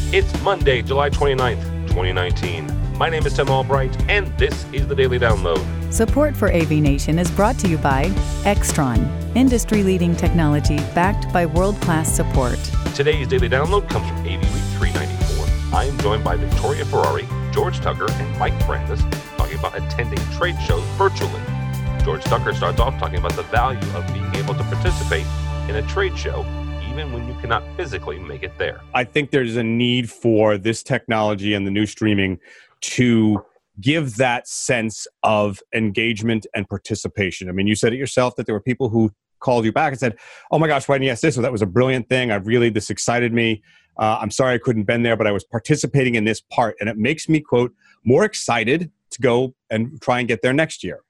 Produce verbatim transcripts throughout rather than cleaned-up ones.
It's Monday, July twenty-ninth, twenty nineteen. My name is Tim Albright, and this is the Daily Download. Support for A V Nation is brought to you by Extron, industry-leading technology backed by world-class support. Today's Daily Download comes from A V Week three ninety-four. I am joined by Victoria Ferrari, George Tucker, and Mike Brandis talking about attending trade shows virtually. George Tucker starts off talking about the value of being able to participate in a trade show, even when you cannot physically make it there. I think there's a need for this technology and the new streaming to give that sense of engagement and participation. I mean, you said it yourself that there were people who called you back and said, oh my gosh, why didn't you ask this? Or that was a brilliant thing. I really, this excited me. Uh, I'm sorry I couldn't been there, but I was participating in this part. And it makes me, quote, more excited to go and try and get there next year.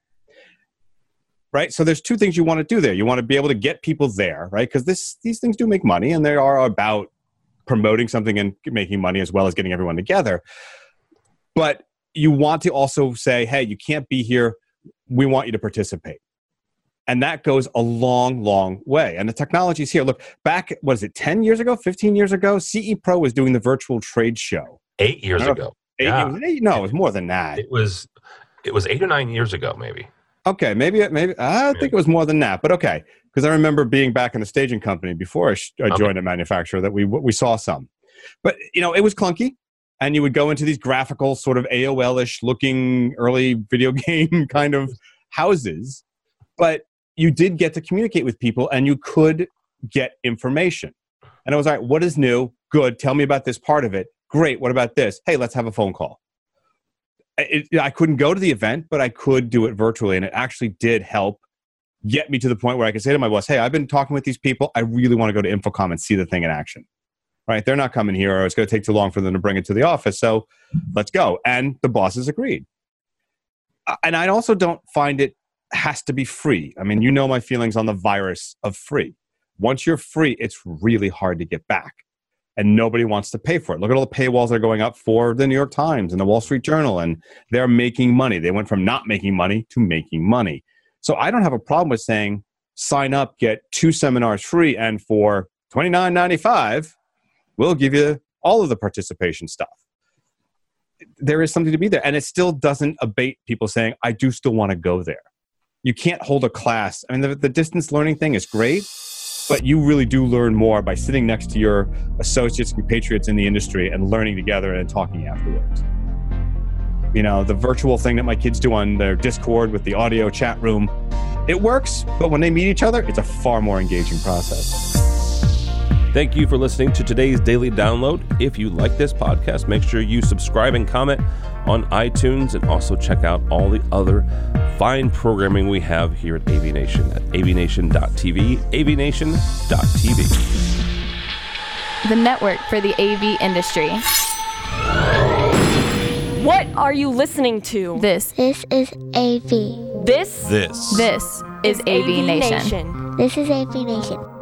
Right? So there's two things you want to do there. You want to be able to get people there, right? Because this these things do make money, and they are about promoting something and making money as well as getting everyone together. But you want to also say, hey, you can't be here. We want you to participate. And that goes a long, long way. And the technology is here. Look, back, what is it, ten years ago, fifteen years ago, C E Pro was doing the virtual trade show. Eight years ago. Eight, yeah. it was eight, no, it was more than that. It was, it was eight or nine years ago, maybe. Okay, maybe, maybe I think it was more than that, but okay. Because I remember being back in the staging company before I, sh- I joined okay. a manufacturer that we we saw some. But, you know, it was clunky. And you would go into these graphical sort of A O L-ish looking early video game kind of houses. But you did get to communicate with people and you could get information. And I was like, what is new? Good. Tell me about this part of it. Great. What about this? Hey, let's have a phone call. It, I couldn't go to the event, but I could do it virtually. And it actually did help get me to the point where I could say to my boss, hey, I've been talking with these people. I really want to go to InfoComm and see the thing in action. Right? They're not coming here, or it's going to take too long for them to bring it to the office. So let's go. And the bosses agreed. And I also don't find it has to be free. I mean, you know my feelings on the virus of free. Once you're free, it's really hard to get back. And nobody wants to pay for it. Look at all the paywalls that are going up for the New York Times and the Wall Street Journal, and they're making money. They went from not making money to making money. So I don't have a problem with saying, sign up, get two seminars free, and for twenty-nine ninety-five, we'll give you all of the participation stuff. There is something to be there. And it still doesn't abate people saying, I do still want to go there. You can't hold a class. I mean, the, the distance learning thing is great, but you really do learn more by sitting next to your associates and compatriots in the industry and learning together and talking afterwards. You know, the virtual thing that my kids do on their Discord with the audio chat room, it works, but when they meet each other, it's a far more engaging process. Thank you for listening to today's Daily Download. If you like this podcast, make sure you subscribe and comment on iTunes, and also check out all the other fine programming we have here at A V Nation at A V nation dot T V, A V nation dot T V. The network for the A V industry. What are you listening to? This. This is A V. This. This. This is A V Nation. This is A V Nation.